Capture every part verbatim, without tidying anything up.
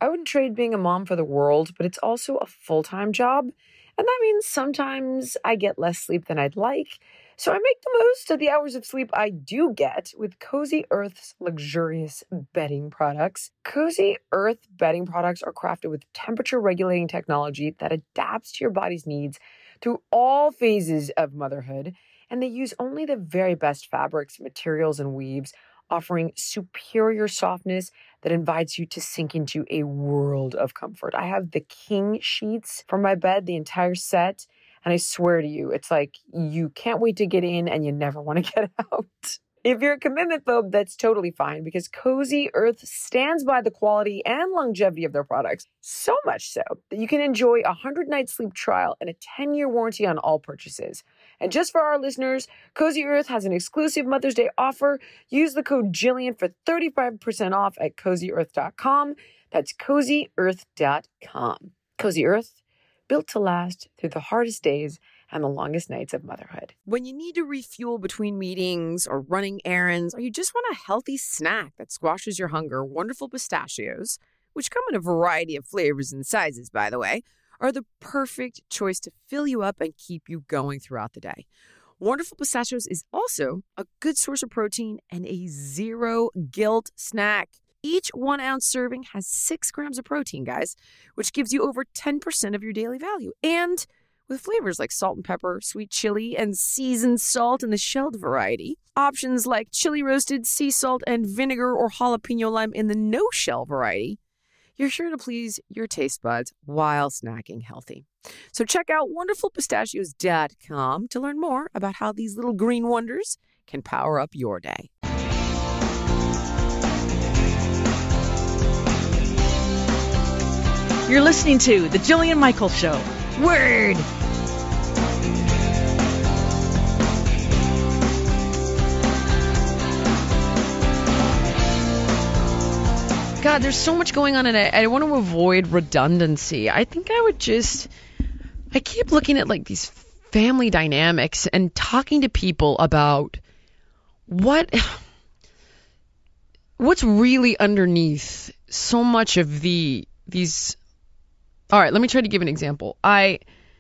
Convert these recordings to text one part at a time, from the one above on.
I wouldn't trade being a mom for the world, but it's also a full-time job. And that means sometimes I get less sleep than I'd like. So I make the most of the hours of sleep I do get with Cozy Earth's luxurious bedding products. Cozy Earth bedding products are crafted with temperature-regulating technology that adapts to your body's needs through all phases of motherhood. And they use only the very best fabrics, materials, and weaves, offering superior softness that invites you to sink into a world of comfort. I have the king sheets for my bed, the entire set, and I swear to you, it's like you can't wait to get in and you never want to get out. If you're a commitment phobe, that's totally fine because Cozy Earth stands by the quality and longevity of their products. So much so that you can enjoy a one hundred night sleep trial and a ten year warranty on all purchases. And just for our listeners, Cozy Earth has an exclusive Mother's Day offer. Use the code Jillian for thirty-five percent off at cozy earth dot com. That's cozy earth dot com. Cozy Earth, built to last through the hardest days and the longest nights of motherhood. When you need to refuel between meetings or running errands, or you just want a healthy snack that squashes your hunger, Wonderful Pistachios, which come in a variety of flavors and sizes, by the way, are the perfect choice to fill you up and keep you going throughout the day. Wonderful Pistachios is also a good source of protein and a zero guilt snack. Each one ounce serving has six grams of protein, guys, which gives you over ten percent of your daily value. And with flavors like salt and pepper, sweet chili, and seasoned salt in the shelled variety. Options like chili roasted, sea salt, and vinegar or jalapeno lime in the no-shell variety. You're sure to please your taste buds while snacking healthy. So check out wonderful pistachios dot com to learn more about how these little green wonders can power up your day. You're listening to The Jillian Michaels Show. Word! God, there's so much going on, and I, I want to avoid redundancy. I think I would just... I keep looking at, like, these family dynamics and talking to people about what... what's really underneath so much of the... these... All right, let me try to give an example. I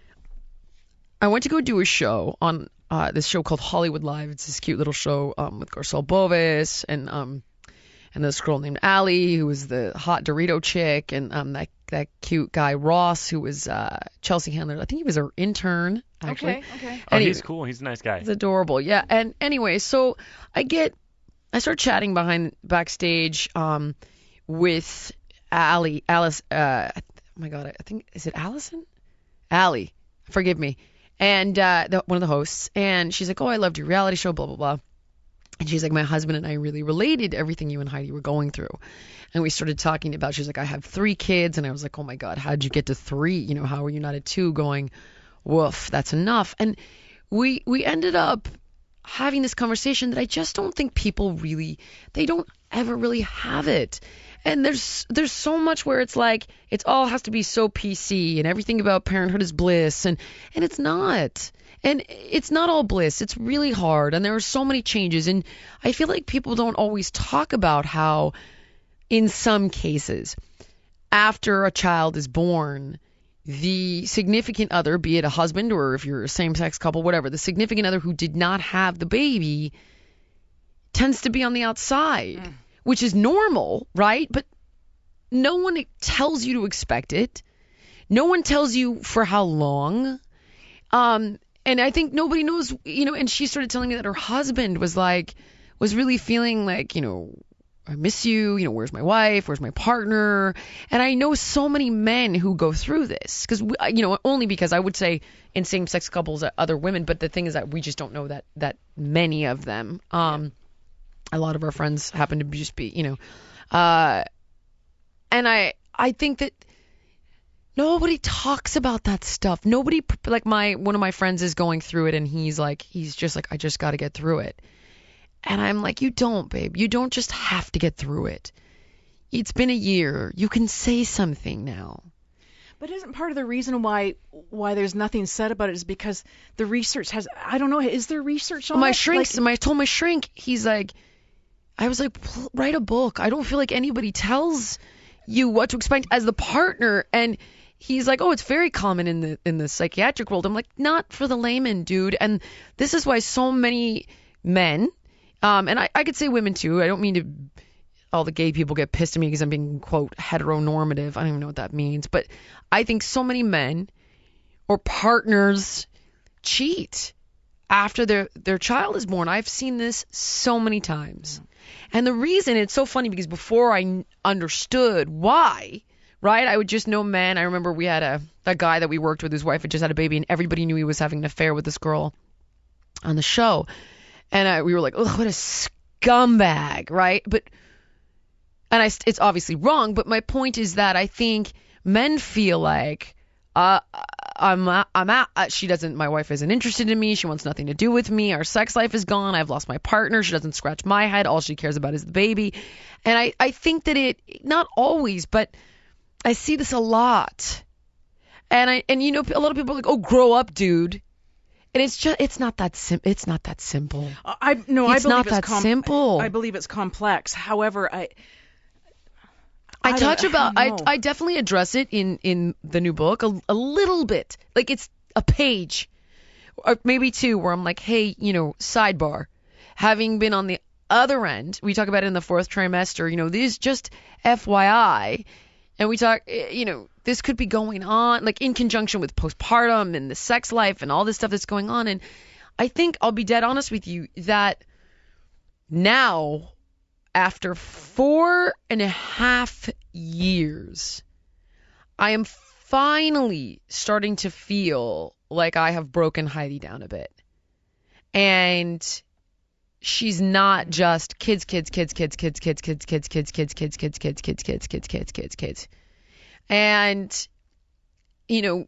I went to go do a show on uh, this show called Hollywood Live. It's this cute little show um, with Garcelle Bovis and um and this girl named Allie, who was the hot Dorito chick, and um that that cute guy Ross, who was uh, Chelsea Handler. I think he was her intern, actually. Okay, okay. Oh, he, he's cool. He's a nice guy. He's adorable, yeah. And anyway, so I get I start chatting behind backstage um with Allie, Alice. Uh, Oh my God, I think, is it Allison? Allie, forgive me. And uh, the, one of the hosts. And she's like, oh, I loved your reality show, blah, blah, blah. And she's like, my husband and I really related to everything you and Heidi were going through. And we started talking about, she's like, I have three kids. And I was like, oh my God, how'd you get to three? You know, how are you not at two? Going, woof, that's enough. And we we ended up having this conversation that I just don't think people really, they don't ever really have it. And there's there's so much where it's like it all has to be so P C and everything about parenthood is bliss, and and it's not. And it's not all bliss. It's really hard, and there are so many changes. And I feel like people don't always talk about how, in some cases, after a child is born, the significant other, be it a husband or if you're a same-sex couple, whatever, the significant other who did not have the baby tends to be on the outside. Mm. Which is normal, right? But no one tells you to expect it. No one tells you for how long. Um, and I think nobody knows, you know, and she started telling me that her husband was like, was really feeling like, you know, I miss you, you know, where's my wife, where's my partner? And I know so many men who go through this, because, you know, only because I would say in same-sex couples, other women, but the thing is that we just don't know that, that many of them. Um, A lot of our friends happen to just be, you know, uh, and I I think that nobody talks about that stuff. Nobody, like my one of my friends is going through it, and he's like, he's just like, I just got to get through it. And I'm like, you don't, babe. You don't just have to get through it. It's been a year. You can say something now. But isn't part of the reason why why there's nothing said about it is because the research has, I don't know, is there research on my it? shrink, Like, my, I told my shrink, he's like, I was like, write a book. I don't feel like anybody tells you what to expect as the partner. And he's like, oh, it's very common in the in the psychiatric world. I'm like, not for the layman, dude. And this is why so many men, um, and I, I could say women too. I don't mean to, all the gay people get pissed at me because I'm being, quote, heteronormative. I don't even know what that means. But I think so many men or partners cheat after their, their child is born. I've seen this so many times. And the reason, it's so funny because before I n- understood why, right, I would just know men. I remember we had a, a guy that we worked with, his wife had just had a baby, and everybody knew he was having an affair with this girl on the show. And I, we were like, oh, what a scumbag, right? But, and I, it's obviously wrong, but my point is that I think men feel like, uh, I'm, I'm out. She doesn't, my wife isn't interested in me. She wants nothing to do with me. Our sex life is gone. I've lost my partner. She doesn't scratch my head. All she cares about is the baby. And I, I think that it, not always, but I see this a lot. And I, and you know, a lot of people are like, oh, grow up, dude. And it's just, it's not that sim, it's not that simple. I, no, it's I believe not it's that com- simple. I believe it's complex. However, I, I, I touch about, I, know. I definitely address it in, in the new book a, a little bit. Like it's a page or maybe two where I'm like, hey, you know, sidebar, having been on the other end, we talk about it in the fourth trimester, you know, this just F Y I. And we talk, you know, this could be going on like in conjunction with postpartum and the sex life and all this stuff that's going on. And I think I'll be dead honest with you that now, after four and a half years, I am finally starting to feel like I have broken Heidi down a bit. And she's not just kids, kids, kids, kids, kids, kids, kids, kids, kids, kids, kids, kids, kids, kids, kids, kids, kids, kids, kids. And, you know,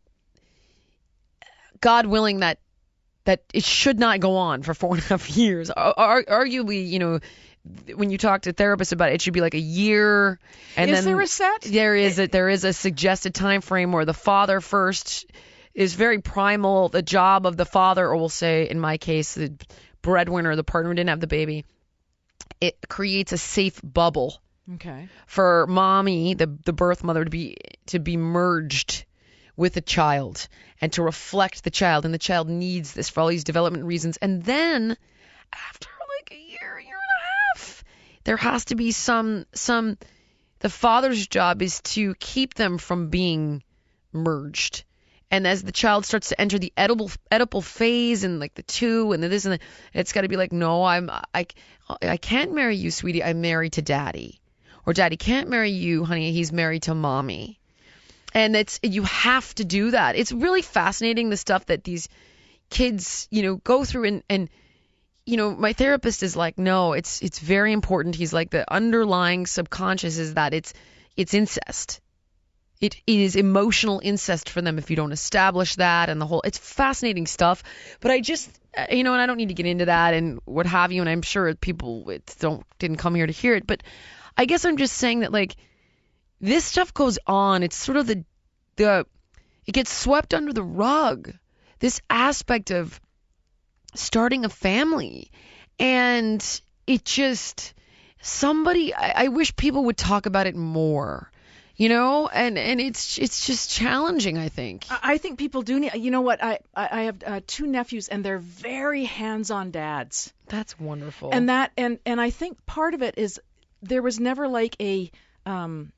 God willing that that it should not go on for four and a half years. Ar- arguably, you know, when you talk to therapists about it, it should be like a year. And is then there a set? There is a, there is a suggested time frame where the father first is very primal. The job of the father, or we'll say in my case, the breadwinner, the partner who didn't have the baby, it creates a safe bubble. Okay. For mommy, the the birth mother, to be to be merged with the child and to reflect the child, and the child needs this for all these development reasons. And then after like a year, year and a half, there has to be some some. The father's job is to keep them from being merged. And as the child starts to enter the edible edible phase and like the two and the this and the, it's got to be like, no, I'm I I can't marry you, sweetie. I'm married to daddy. Or daddy can't marry you, honey. He's married to mommy. And it's you have to do that. It's really fascinating, the stuff that these kids, you know, go through. And, and you know, my therapist is like, no, it's it's very important. He's like, the underlying subconscious is that it's it's incest. It is emotional incest for them if you don't establish that, and the whole, it's fascinating stuff. But I just, you know, and I don't need to get into that and what have you, and I'm sure people it don't didn't come here to hear it, but I guess I'm just saying that, like, this stuff goes on. It's sort of the, the, it gets swept under the rug, this aspect of starting a family. And it just, somebody, I, I wish people would talk about it more. You know, and, and it's it's just challenging, I think. I think people do need, you know what, I, I have uh, two nephews, and they're very hands-on dads. That's wonderful. And that, and, and I think part of it is there was never like a, um,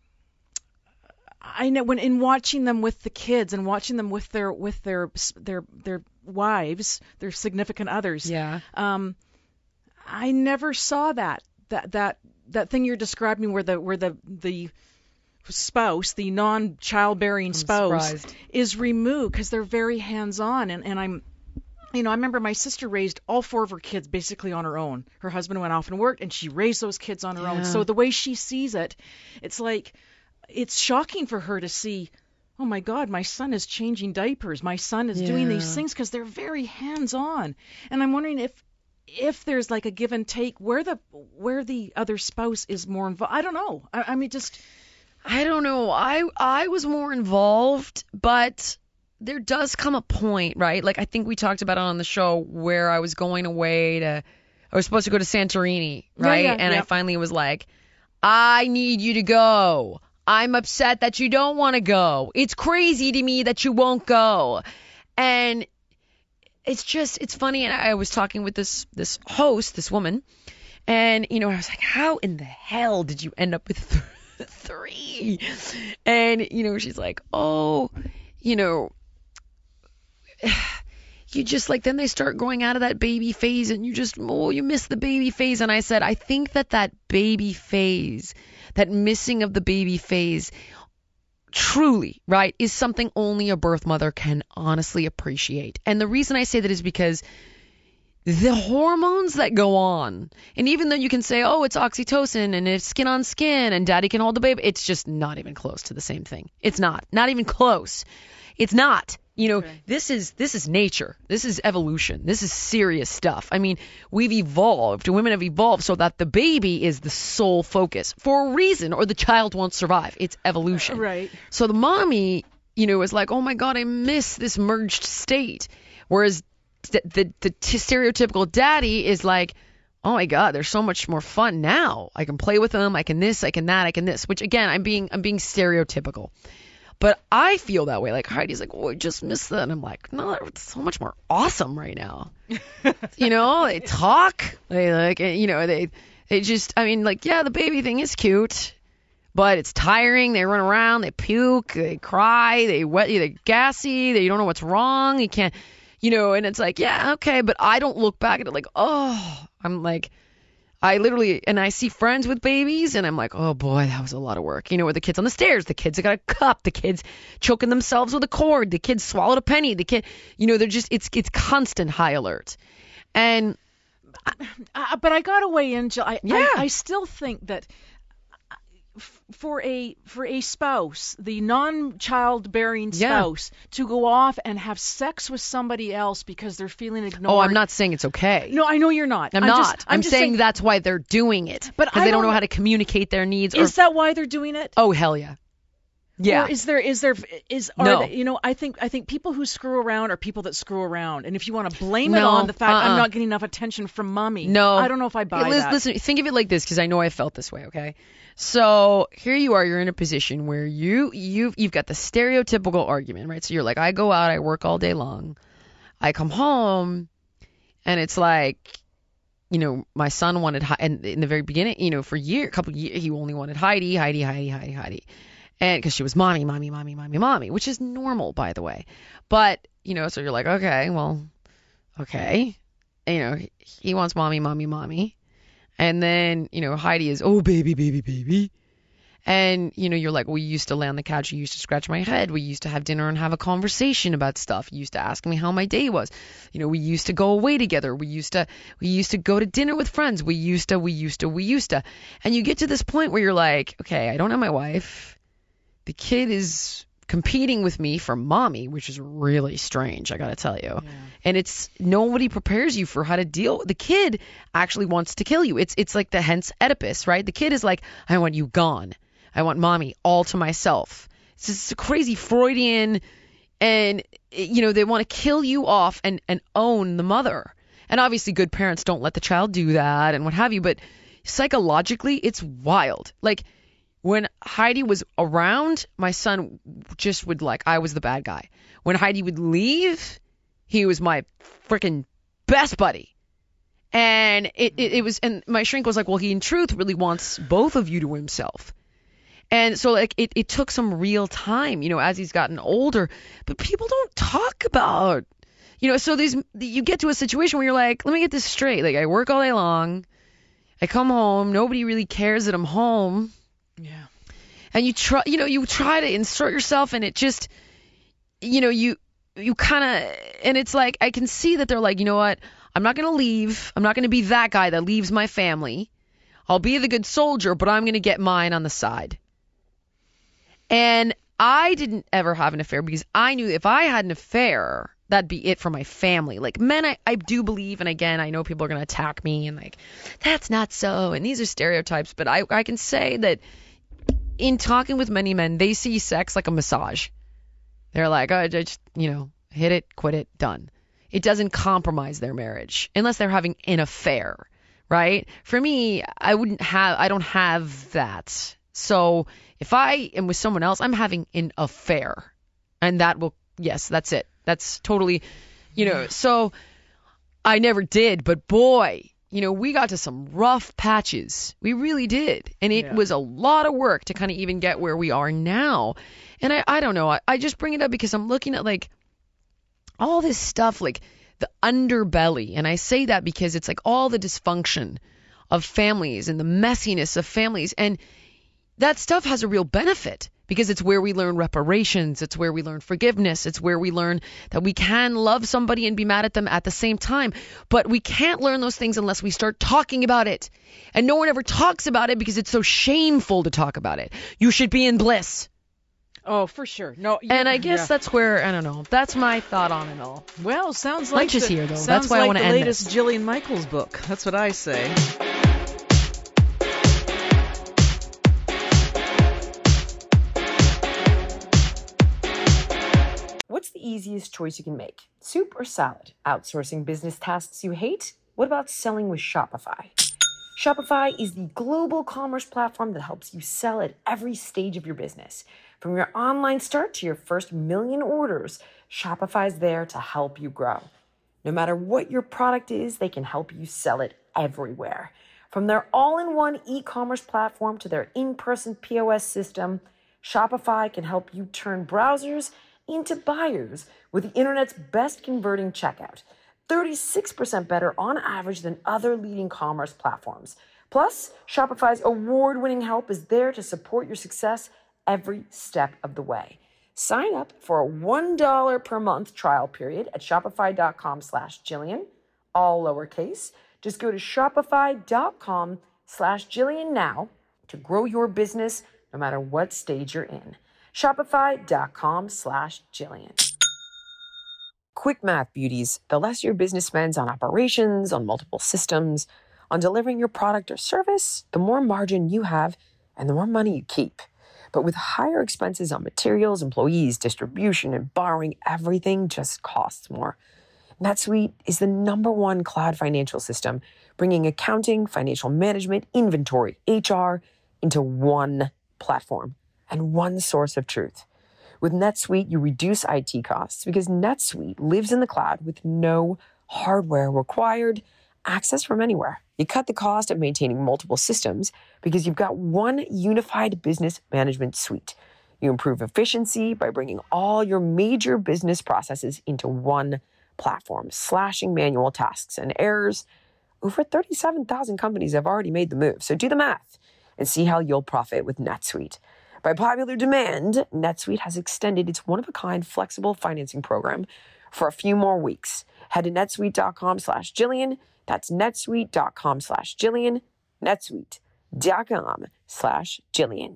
I know when in watching them with the kids and watching them with their, with their, their, their wives, their significant others. Yeah. Um, I never saw that, that, that, that thing you're describing where the, where the, the, spouse, the non-childbearing spouse, surprised. is removed because they're very hands-on. And, and I'm, you know, I remember my sister raised all four of her kids basically on her own. Her husband went off and worked, and she raised those kids on her Yeah. own. So the way she sees it, it's like, it's shocking for her to see, oh my God, my son is changing diapers. My son is doing these Yeah. things because they're very hands-on. And I'm wondering if, if there's like a give and take where the, where the other spouse is more involved. I don't know. I, I mean, just... I don't know. I I was more involved, but there does come a point, right? Like I think we talked about it on the show where I was going away to, I was supposed to go to Santorini, right? Yeah, yeah, and yeah. I finally was like, I need you to go. I'm upset that you don't want to go. It's crazy to me that you won't go. And it's just, it's funny. And I was talking with this, this host, this woman, and, you know, I was like, how in the hell did you end up with th- three? And, you know, she's like, oh, you know, you just like, then they start growing out of that baby phase and you just, oh, you miss the baby phase. And I said, I think that that baby phase, that missing of the baby phase, truly, right, is something only a birth mother can honestly appreciate. And the reason I say that is because the hormones that go on, and even though you can say, oh, it's oxytocin and it's skin on skin and daddy can hold the baby, it's just not even close to the same thing. It's not. Not even close. It's not. You know, okay. this is this is nature. This is evolution. This is serious stuff. I mean, we've evolved. Women have evolved so that the baby is the sole focus for a reason, or the child won't survive. It's evolution. Right. So the mommy, you know, is like, oh my God, I miss this merged state. Whereas the the, the t- stereotypical daddy is like, oh my God, they're so much more fun now. I can play with them. I can this. I can that. I can this. Which again, I'm being I'm being stereotypical. But I feel that way. Like Heidi's like, oh, I just miss that. And I'm like, no, it's so much more awesome right now. You know, they talk. They like, you know, they they just, I mean, like, yeah, the baby thing is cute, but it's tiring. They run around, they puke, they cry, they wet, they're gassy, they don't know what's wrong. You can't, you know, and it's like, yeah, okay. But I don't look back at it like, oh, I'm like, I literally, and I see friends with babies, and I'm like, oh boy, that was a lot of work. You know, with the kids on the stairs, the kids that got a cup, the kids choking themselves with a cord, the kids swallowed a penny, the kid, you know, they're just, it's it's constant high alert. And, uh, but I got to weigh in, Jill. I, yeah. I, I still think that for a for a spouse, the non-childbearing spouse, yeah. to go off and have sex with somebody else because they're feeling ignored. Oh, I'm not saying it's okay. No, I know you're not. I'm, I'm not. Just, I'm, I'm just saying, saying that's why they're doing it. But because they don't know how to communicate their needs. Is or, that why they're doing it? Oh, hell yeah. Yeah. Or is there is there is are no. they, you know, I think I think people who screw around are people that screw around. And if you want to blame no, it on the fact uh-uh. I'm not getting enough attention from mommy, no, I don't know if I buy yeah, listen, that. Listen, think of it like this, because I know I felt this way. Okay, so here you are, you're in a position where you you you've got the stereotypical argument, right? So you're like, I go out, I work all day long, I come home, and it's like, you know, my son wanted, and in the very beginning, you know, for a year, a couple of years, he only wanted Heidi, Heidi, Heidi, Heidi, Heidi. And because she was mommy, mommy, mommy, mommy, mommy, which is normal, by the way. But, you know, so you're like, okay, well, okay. And, you know, he, he wants mommy, mommy, mommy. And then, you know, Heidi is, oh, baby, baby, baby. And, you know, you're like, we used to lay on the couch. You used to scratch my head. We used to have dinner and have a conversation about stuff. You used to ask me how my day was. You know, we used to go away together. We used to, we used to go to dinner with friends. We used to, we used to, we used to. And you get to this point where you're like, okay, I don't have my wife. The kid is competing with me for mommy, which is really strange, I gotta tell you. Yeah. And it's, nobody prepares you for how to deal. The kid actually wants to kill you. It's it's like the hence Oedipus, right? The kid is like, I want you gone. I want mommy all to myself. It's just a crazy Freudian, and you know, they want to kill you off and and own the mother. And obviously, good parents don't let the child do that and what have you. But psychologically, it's wild. Like, when Heidi was around, my son just would like, I was the bad guy. When Heidi would leave, he was my freaking best buddy. And it, it, it was, and my shrink was like, well, he in truth really wants both of you to himself. And so like it, it took some real time, you know, as he's gotten older. But people don't talk about, you know, so these, you get to a situation where you're like, let me get this straight. Like, I work all day long. I come home. Nobody really cares that I'm home. Yeah. And you try, you know, you try to insert yourself, and it just, you know, you, you kind of, and it's like, I can see that they're like, you know what, I'm not going to leave. I'm not going to be that guy that leaves my family. I'll be the good soldier, but I'm going to get mine on the side. And I didn't ever have an affair because I knew if I had an affair, that'd be it for my family. Like, men, I, I do believe, and again, I know people are going to attack me and like, that's not so, and these are stereotypes, but I, I can say that in talking with many men, they see sex like a massage. They're like, oh, just, you know, hit it, quit it, done. It doesn't compromise their marriage unless they're having an affair, right? For me, I wouldn't have, I don't have that. So if I am with someone else, I'm having an affair. And that will, yes, that's it. That's totally, you know, so I never did. But boy, you know, we got to some rough patches. We really did. And it Yeah. was a lot of work to kind of even get where we are now. And I, I don't know. I, I just bring it up because I'm looking at like all this stuff, like the underbelly. And I say that because it's like all the dysfunction of families and the messiness of families. And that stuff has a real benefit because it's where we learn reparations. It's where we learn forgiveness. It's where we learn that we can love somebody and be mad at them at the same time. But we can't learn those things unless we start talking about it. And no one ever talks about it because it's so shameful to talk about it. You should be in bliss. Oh, for sure. No. And I guess yeah. that's where, I don't know, that's my thought on it all. Well, sounds like Lunch is the, here, though. That's sounds why I like wanna the end latest this. Jillian Michaels book. That's what I say. What's the easiest choice you can make? Soup or salad? Outsourcing business tasks you hate? What about selling with Shopify? Shopify is the global commerce platform that helps you sell at every stage of your business. From your online start to your first million orders, Shopify's there to help you grow. No matter what your product is, they can help you sell it everywhere. From their all-in-one e-commerce platform to their in-person P O S system, Shopify can help you turn browsers into buyers with the internet's best converting checkout. thirty-six percent better on average than other leading commerce platforms. Plus, Shopify's award-winning help is there to support your success every step of the way. Sign up for a one dollar per month trial period at shopify.com slash Jillian, all lowercase. Just go to shopify.com slash Jillian now to grow your business no matter what stage you're in. Shopify.com slash Jillian. Quick math, beauties. The less your business spends on operations, on multiple systems, on delivering your product or service, the more margin you have and the more money you keep. But with higher expenses on materials, employees, distribution, and borrowing, everything just costs more. NetSuite is the number one cloud financial system, bringing accounting, financial management, inventory, H R into one platform and one source of truth. With NetSuite, you reduce I T costs because NetSuite lives in the cloud with no hardware required, access from anywhere. You cut the cost of maintaining multiple systems because you've got one unified business management suite. You improve efficiency by bringing all your major business processes into one platform, slashing manual tasks and errors. Over thirty-seven thousand companies have already made the move, so do the math and see how you'll profit with NetSuite. By popular demand, NetSuite has extended its one-of-a-kind flexible financing program for a few more weeks. Head to netsuite.com slash Jillian. That's netsuite.com slash Jillian. netsuite.com slash Jillian.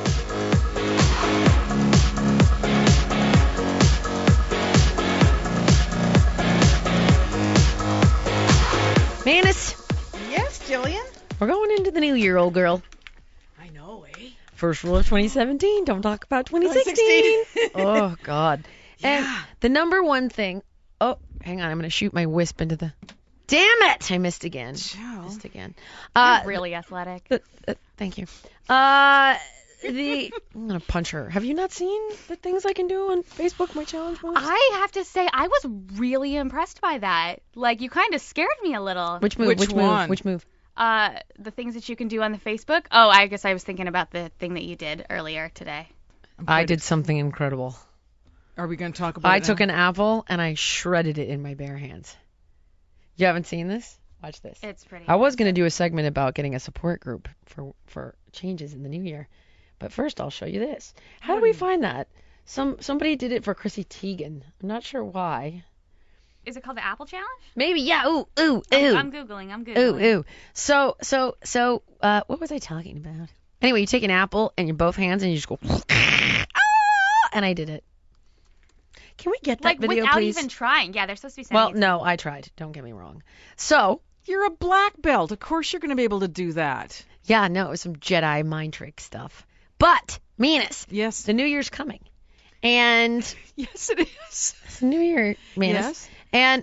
Manus, Yes, Jillian? we're going into the new year, old girl. I know, eh? First rule of twenty seventeen, don't talk about twenty sixteen. Oh, God. And Yeah. the number one thing, oh, hang on, I'm going to shoot my wisp into the, damn it, I missed again. Joe. Missed again. You're Uh, really athletic. th- th- thank you. Uh, the, I'm going to punch her. Have you not seen the things I can do on Facebook, my challenge moves? I have to say, I was really impressed by that. Like, you kind of scared me a little. Which move? Which Which, one? move? Which move? Uh, the things that you can do on the Facebook. Oh, I guess I was thinking about the thing that you did earlier today. I'm I quite- did something incredible. Are we going to talk about I it took now? an apple and I shredded it in my bare hands. You haven't seen this? Watch this. It's pretty. I was going to do a segment about getting a support group for for changes in the new year, but first I'll show you this. How did we find that? Some somebody did it for Chrissy Teigen. I'm not sure why. Is it called the Apple Challenge? Maybe yeah. Ooh ooh ooh. I'm, I'm googling. I'm Ooh, googling. ooh. So, so, so, uh, what was I talking about? Anyway, you take an apple and you both hands and you just go, ah, and I did it. Can we get that Like video, without please? even trying. Yeah, they're supposed to be sending Well, it to no, I tried. Don't get me wrong. So, You're a black belt. Of course you're going to be able to do that. yeah, no, it was some Jedi mind trick stuff. But, Manus, Yes. the new year's coming. And Yes, it is. it's the new year, Manus. Yes. And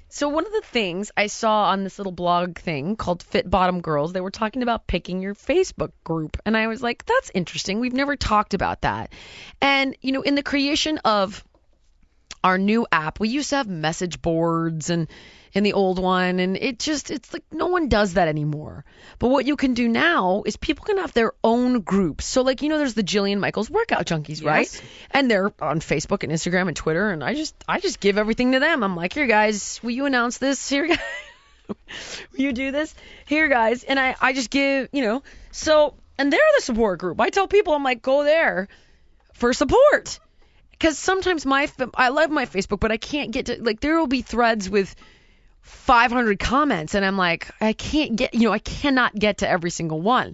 So one of the things I saw on this little blog thing called Fit Bottom Girls, they were talking about picking your Facebook group. And I was like, that's interesting. We've never talked about that. And, you know, in the creation of our new app, we used to have message boards and in the old one, and it just, it's like no one does that anymore. But what you can do now is people can have their own groups. So like, you know, there's the Jillian Michaels Workout Junkies, right? Yes. And they're on Facebook and Instagram and Twitter, and I just, I just give everything to them. I'm like, here guys, will you announce this? Here guys, will you do this? Here guys. And I, I just give, you know, so, and they're the support group. I tell people, I'm like, go there for support. Because sometimes my, I love my Facebook, but I can't get to, like, there will be threads with five hundred comments, and I'm like, I can't get, you know, I cannot get to every single one.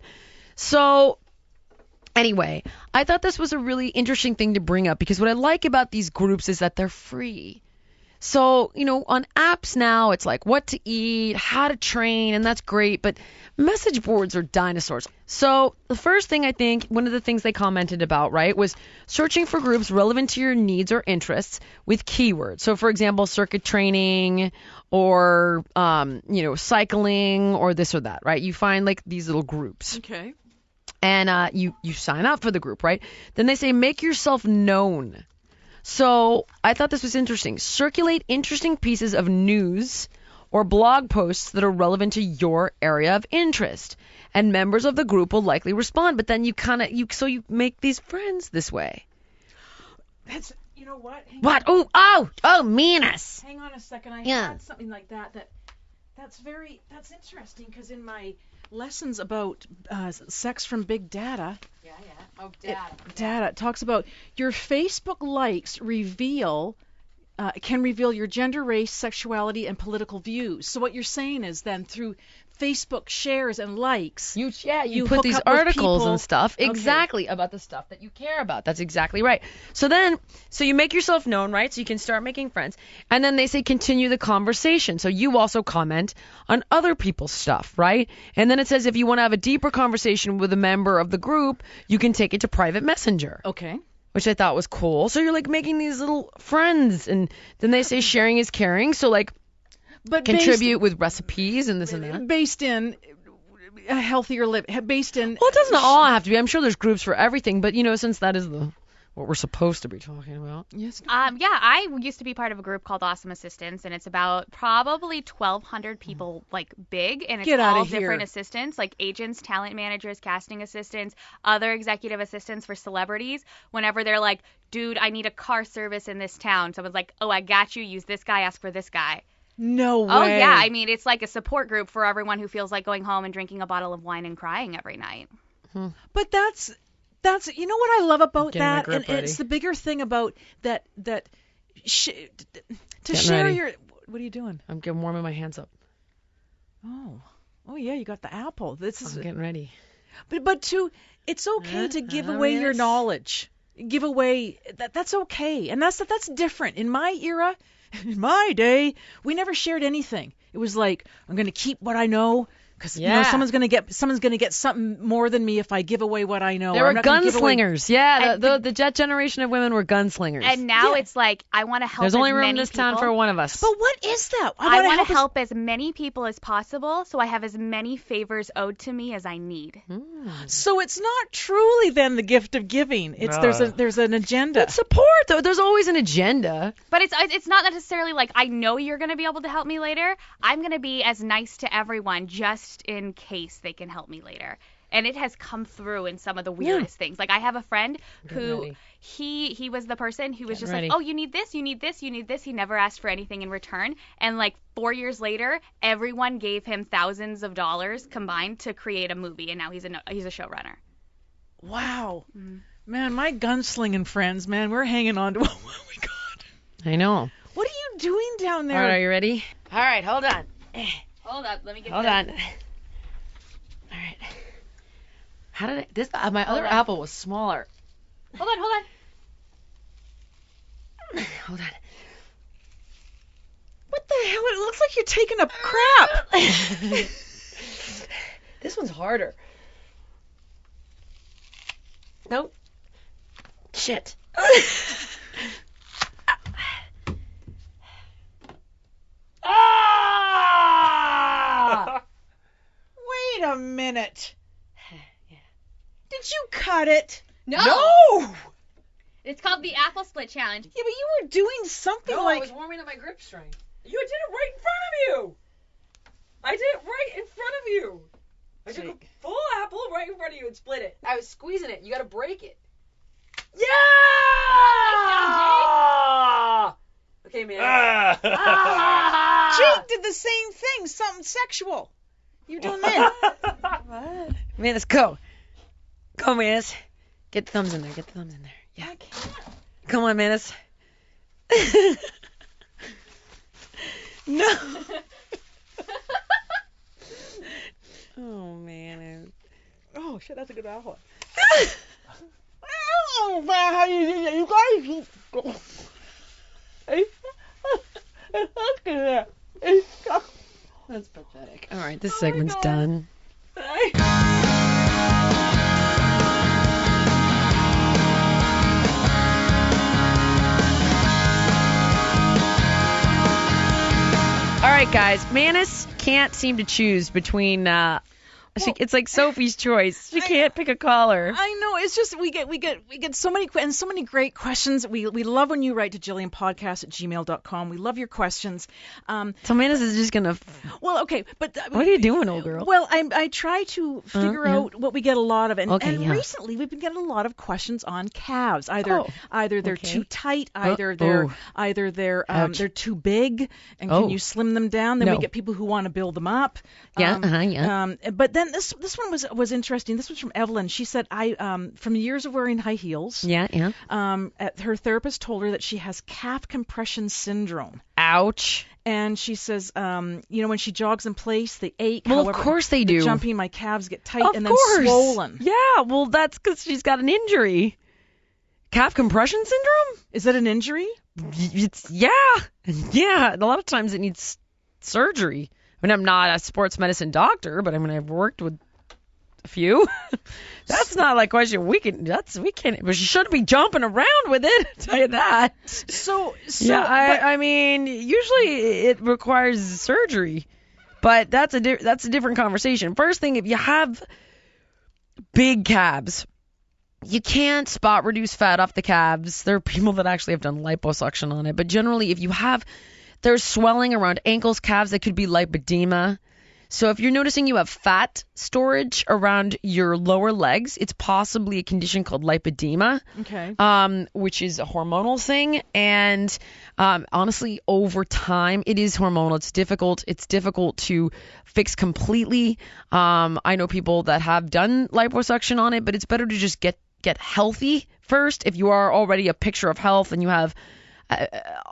So anyway, I thought this was a really interesting thing to bring up, because what I like about these groups is that they're free. So, you know, on apps now, it's like what to eat, how to train, and that's great, but message boards are dinosaurs. So the first thing I think, one of the things they commented about, right, was searching for groups relevant to your needs or interests with keywords. So, for example, circuit training or, um, you know, cycling or this or that, right? You find like these little groups. Okay. And uh, you, you sign up for the group, right? Then they say make yourself known. So I thought this was interesting. Circulate interesting pieces of news or blog posts that are relevant to your area of interest, and members of the group will likely respond. But then you kind of you so you make these friends this way. That's, you know what? Hang What? Oh, oh, oh, meanness. Hang on a second. I Yeah. had something like that. That that's very that's interesting, because in my lessons about uh, sex from big data, Yeah, yeah. Oh, it, data it talks about your Facebook likes reveal uh, can reveal your gender, race, sexuality, and political views. So what you're saying is then through Facebook shares and likes, You, yeah, you, You put hook these up with articles people- and stuff Okay. exactly about the stuff that you care about. That's exactly right. So then, so you make yourself known, right? So you can start making friends. And then they say continue the conversation. So you also comment on other people's stuff, right? And then it says if you want to have a deeper conversation with a member of the group, you can take it to private messenger, okay. which I thought was cool. So you're like making these little friends. And then they say sharing is caring. So like But contribute with recipes and this and that. based, based in a healthier live, based in. Well, it doesn't all have to be. I'm sure there's groups for everything, but you know, since that is the what we're supposed to be talking about. Yes. Um, yeah, I used to be part of a group called Awesome Assistants, and it's about probably twelve hundred people, like big, and it's Get outta all here. different assistants, like agents, talent managers, casting assistants, other executive assistants for celebrities. Whenever they're like, dude, I need a car service in this town, someone's like, oh, I got you, use this guy, ask for this guy. No way. Oh, yeah, I mean, it's like a support group for everyone who feels like going home and drinking a bottle of wine and crying every night. But that's that's you know what I love about Getting my that, grip and ready. it's the bigger thing about that that sh- to Getting share ready. your. What are you doing? I'm getting warming my hands up. Oh, oh yeah, you got the apple. This is I'm getting ready. but but to it's okay to give Uh, away your yes. knowledge. Give away that that's okay, and that's that's different. In my era, in my day, we never shared anything. It was like I'm gonna keep what I know. Because you know Yeah. someone's gonna get someone's gonna get something more than me if I give away what I know. They or were I'm not gonna give away- gunslingers. Yeah, And the, the the Jet generation of women were gunslingers. And now Yeah. it's like, I want to help There's only as room in many this town people. for one of us. But what is that? I wanna want to as- help as many people as possible, so I have as many favors owed to me as I need. So it's not truly then the gift of giving. It's there's a No. there's an agenda. But support though. There's always an agenda. But it's it's not necessarily like I know you're going to be able to help me later. I'm going to be as nice to everyone just in case they can help me later. And it has come through in some of the weirdest things. Like I have a friend who ready. he he was the person who was Getting just ready. like, "Oh, you need this, you need this, you need this." He never asked for anything in return. And like four years later, everyone gave him thousands of dollars combined to create a movie, and now he's a no- he's a showrunner. Wow, man, my gunslinging friends, man, we're hanging on to what we got. I know. What are you doing down All there? right, are you ready? All right, hold on. Hold up, let me get Hold the- on. All right. How did I? This uh, my other on. apple was smaller. Hold on, hold on. Hold on. What the hell? It looks like you're taking a crap. This one's harder. Nope. Shit. Ah! a minute. Did you cut it? No. No. It's called the apple split challenge. Yeah, but you were doing something No, like. I was warming up my grip strength. You did it right in front of you. I did it right in front of you. I took a full apple right in front of you and split it. I was squeezing it. You got to break it. Yeah! Okay, man. Ah! Jake did the same thing. Something sexual. You doing that? What? Manus, go. Go, Manus. Get the thumbs in there. Get the thumbs in there. Yeah. I can't. Come on, Manus. No. Oh, man. Oh shit, that's a good apple. I don't know how you did that. You guys. That's pathetic. All right, this segment's God. done. All right, guys. Manus can't seem to choose between. Uh, she, it's like Sophie's choice. She can't pick a caller. I know, it's just we get we get we get so many que- and so many great questions. We we love when you write to Jillian Podcast at gmail dot com. We love your questions. Um, So Manus is just gonna. well, okay, but uh, What are you doing, old girl? Well, I I try to figure yeah. out what we get a lot of, and, Okay, and yeah. recently we've been getting a lot of questions on calves. Either Oh, either they're okay. too tight, Uh, either they're oh. either they're um, Ouch. they're too big, and Oh. can you slim them down? Then No. we get people who want to build them up. Yeah, Um, uh-huh, yeah. Um, but then this this one was was interesting. This was from Evelyn. She said, I um from years of wearing high heels. Yeah, yeah. Um, at, her therapist told her that she has calf compression syndrome. Ouch. And she says, um, you know, when she jogs in place, they ache. Well, of However, course they the do. Jumping, my calves get tight Of and then course. swollen. Yeah, well, that's because she's got an injury. Calf compression syndrome? Is that an injury? It's yeah, yeah. And a lot of times it needs surgery. I mean, I'm not a sports medicine doctor, but I mean, I've worked with a few. That's not like a question we can. That's we can't. But she shouldn't be jumping around with it. I'll tell you that. So, so yeah, I, but- I mean, usually it requires surgery, but that's a di- that's a different conversation. First thing, if you have big calves, you can't spot reduce fat off the calves. There are people that actually have done liposuction on it, but generally, if you have there's swelling around ankles, calves, that could be lipedema. So if you're noticing you have fat storage around your lower legs, it's possibly a condition called lipedema, okay. um, which is a hormonal thing. And um, honestly, over time, it is hormonal. It's difficult. It's difficult to fix completely. Um, I know people that have done liposuction on it, but it's better to just get get healthy first. If you are already a picture of health and you have uh,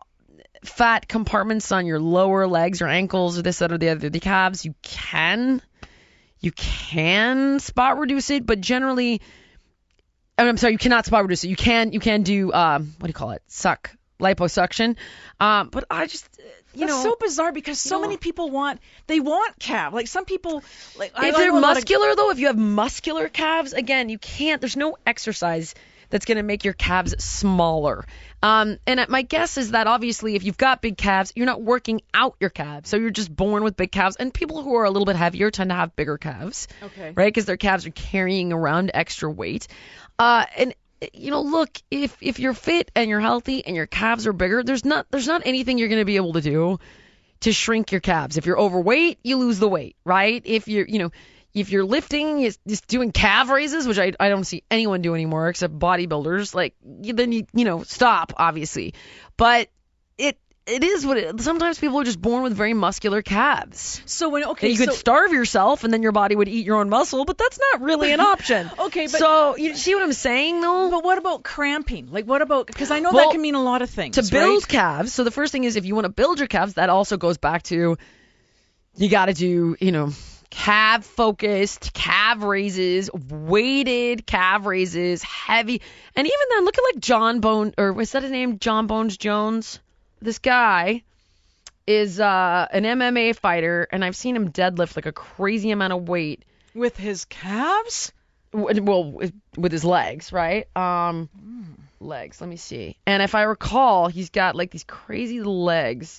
fat compartments on your lower legs or ankles or this, that, or the other, the calves, you can, you can spot reduce it, but generally, I mean, I'm sorry, you cannot spot reduce it. You can, you can do, um, what do you call it? Suck, liposuction. Um, but I just, uh, you That's know, so bizarre because so you know- many people want they want calf. Like some people, like I if I they're know a lot of- muscular though, if you have muscular calves, again, you can't, there's no exercise that's going to make your calves smaller. Um, and my guess is that obviously if you've got big calves, you're not working out your calves. So you're just born with big calves. And people who are a little bit heavier tend to have bigger calves, Okay. right? Because their calves are carrying around extra weight. Uh, and you know, look, if if you're fit and you're healthy and your calves are bigger, there's not there's not anything you're going to be able to do to shrink your calves. If you're overweight, you lose the weight, right? If you're, you know, if you're lifting, is just doing calf raises, which I, I don't see anyone do anymore except bodybuilders, like you, then you you know stop, obviously. But it it is what it, sometimes people are just born with very muscular calves. So when okay, You could so, starve yourself and then your body would eat your own muscle, but that's not really an option. Okay, but- so you see what I'm saying though? but what about cramping? Like what about because I know Well, that can mean a lot of things. To build right? calves, so the first thing is if you want to build your calves, that also goes back to you got to do, you know, calf focused calf raises, weighted calf raises, heavy. And even then, look at like John Bone, or was that his name? John Bones Jones. This guy is uh, an M M A fighter, and I've seen him deadlift like a crazy amount of weight. with his calves. W- Well, with with his legs, right? Um, legs. Let me see. And if I recall, he's got like these crazy legs.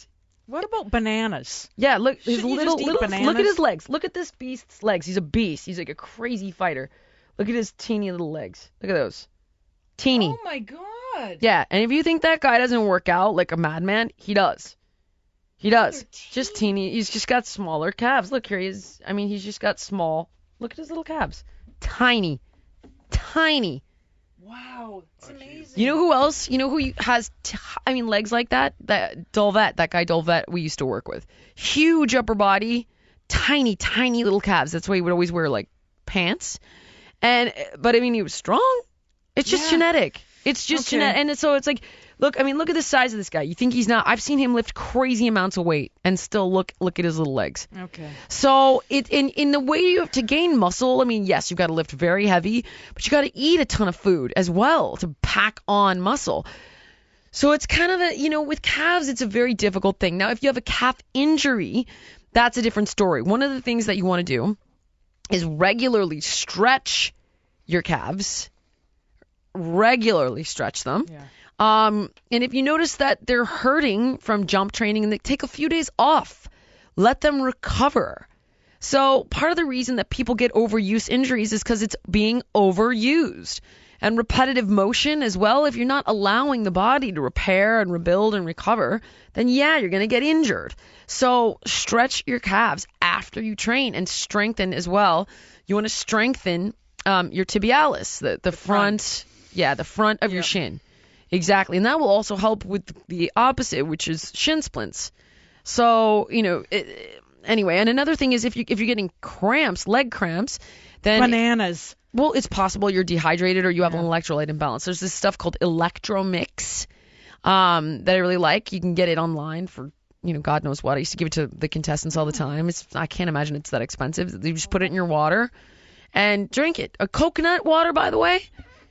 What about bananas? Yeah, look, his Shouldn't you little, just eat little, look bananas? at his legs. Look at this beast's legs. He's a beast. He's like a crazy fighter. Look at his teeny little legs. Look at those. Teeny. Oh my God. Yeah, and if you think that guy doesn't work out like a madman, he does. He does. They're Just teeny. He's just got smaller calves. Look here, he's, I mean, he's just got small. Look at his little calves. Tiny. Tiny. Wow, it's amazing. You know who else? You know who has, t- I mean, legs like that? That Dolvet, that guy Dolvet we used to work with. Huge upper body, tiny, tiny little calves. That's why he would always wear like pants. And, but I mean, he was strong. It's just Yeah. genetic. It's just Okay. genetic. And so it's like, look, I mean, look at the size of this guy. You think he's not, I've seen him lift crazy amounts of weight and still look, look at his little legs. Okay. So it in in the way you have to gain muscle, I mean, yes, you've got to lift very heavy, but you got to eat a ton of food as well to pack on muscle. So it's kind of a, you know, with calves, it's a very difficult thing. Now, if you have a calf injury, that's a different story. One of the things that you want to do is regularly stretch your calves, regularly stretch them. Yeah. Um, and if you notice that they're hurting from jump training, and they take a few days off, let them recover. So part of the reason that people get overuse injuries is because it's being overused. And repetitive motion as well, if you're not allowing the body to repair and rebuild and recover, then yeah, you're going to get injured. So stretch your calves after you train and strengthen as well. You want to strengthen um, your tibialis, the, the, the front, front, yeah, the front of Yep. your shin. Exactly. And that will also help with the opposite, which is shin splints. So, you know, it, anyway, and another thing is if you if you're getting cramps, leg cramps, then Bananas. well, it's possible you're dehydrated or you have an electrolyte imbalance. There's this stuff called Electromix um, that I really like. You can get it online for, you know, God knows what. I used to give it to the contestants all the time. It's I can't imagine it's that expensive. You just put it in your water and drink it. A coconut water, by the way,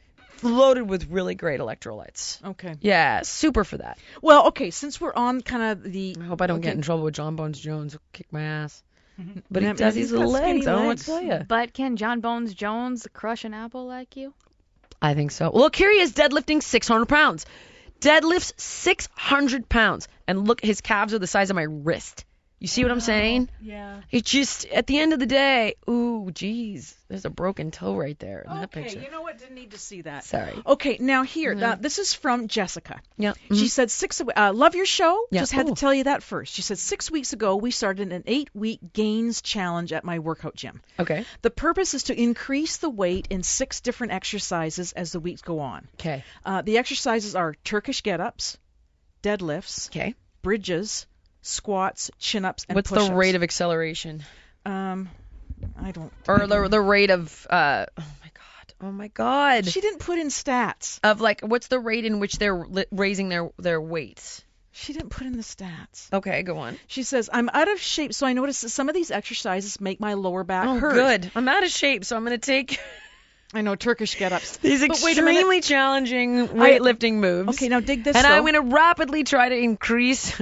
loaded with really great electrolytes. Okay. Yeah, super for that. Well, okay, since we're on kind of the... I hope I don't okay. get in trouble with John Bones Jones. He'll kick my ass. But he Yeah, does he's these little got skinny legs. I don't know what legs. to tell you. But can John Bones Jones crush an apple like you? I think so. Well, look, here he is deadlifting six hundred pounds. Deadlifts six hundred pounds. And look, his calves are the size of my wrist. You see what I'm saying? Yeah. It just, at the end of the day, ooh, geez, there's a broken toe right there in that Okay, picture. you know what? Didn't need to see that. Sorry. Okay, now here, uh, this is from Jessica. Yeah. She said, six. Uh, love your show. Yeah. Just had Ooh. to tell you that first. She said, six weeks ago, we started an eight-week gains challenge at my workout gym. Okay. The purpose is to increase the weight in six different exercises as the weeks go on. Okay. Uh, the exercises are Turkish get-ups, deadlifts, Okay. bridges, squats, chin-ups, and What's push-ups. the rate of acceleration? Um, I don't... Or I the don't- the rate of, uh, oh my God, oh my God. She didn't put in stats. Of like, what's the rate in which they're li- raising their, their weights? She didn't put in the stats. Okay, go on. She says, I'm out of shape, so I noticed that some of these exercises make my lower back Oh, hurt. good. I'm out of shape, so I'm going to take I know, Turkish get-ups. these But wait a minute. extremely challenging weightlifting moves. Okay, now dig this, And though. I'm going to rapidly try to increase.